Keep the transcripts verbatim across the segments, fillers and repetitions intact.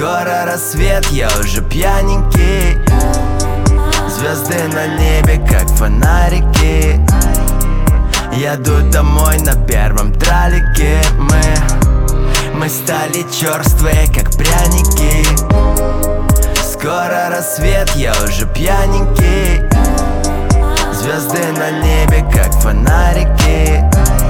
Скоро рассвет, я уже пьяненький. Звезды на небе, как фонарики. Еду домой на первом тралике. Мы, мы стали черствые, как пряники. Скоро рассвет, я уже пьяненький. Звезды на небе, как фонарики.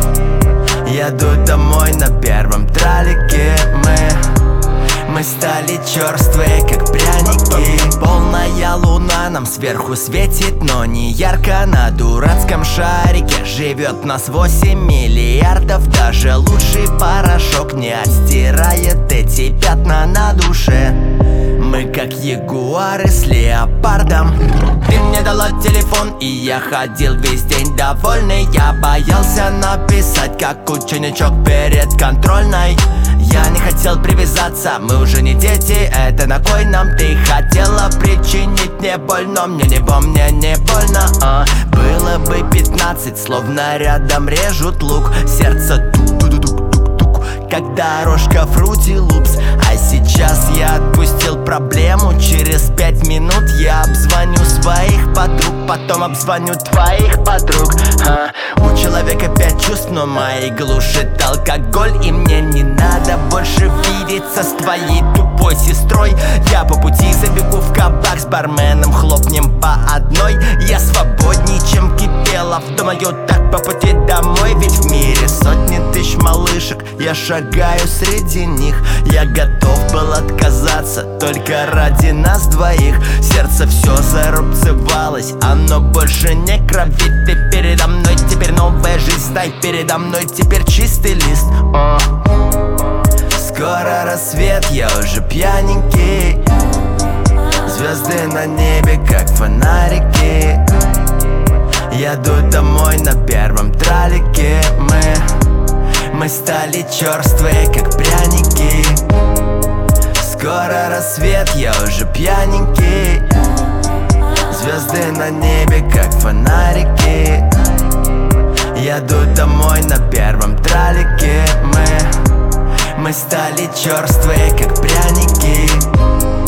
Еду домой на первом тралике. Мы, мы стали черствые, как пряники. Полная луна нам сверху светит, но не ярко. На дурацком шарике живет нас восемь миллиардов. Даже лучший порошок не отстирает эти пятна на душе. Мы как ягуары с леопардом. Ты мне дала телефон, и я ходил весь день довольный. Я боялся написать, как ученичок перед контрольной. Я не хотел привязаться, мы уже не дети, это на кой нам? Ты хотела причинить мне боль, но мне не бо, мне не больно, а. Было бы пятнадцать, словно рядом режут лук. Сердце тук-тук-тук-тук-тук, как дорожка Fruity Loops. А сейчас я отпустил проблему. Через пять минут я обзвоню своих подруг, потом обзвоню твоих подруг, а. У человека пять чувств, но мои глушит алкоголь. И мне не надо больше видеться с твоей тупой сестрой. Я по пути забегу в кабак, с барменом хлопнем по одной. Я свободней, чем Кипелов, думаю так по пути домой. Ведь в мире сотни тысяч малышек, я шагаю среди них. Я готов был отказаться только ради нас двоих. Сердце все зарубцевалось, оно больше не кровит. Ты передо мной, теперь новая жизнь, знай, передо мной теперь чистый лист. О. Скоро рассвет, я уже пьяненький. Звезды на небе, как фонарики. Еду домой на первом тралике. Мы, мы стали черствые, как пряники. Скоро рассвет, я уже пьяненький. Звезды на небе, как фонарики. Еду домой на первом тралике. Мы, мы стали черствые, как пряники.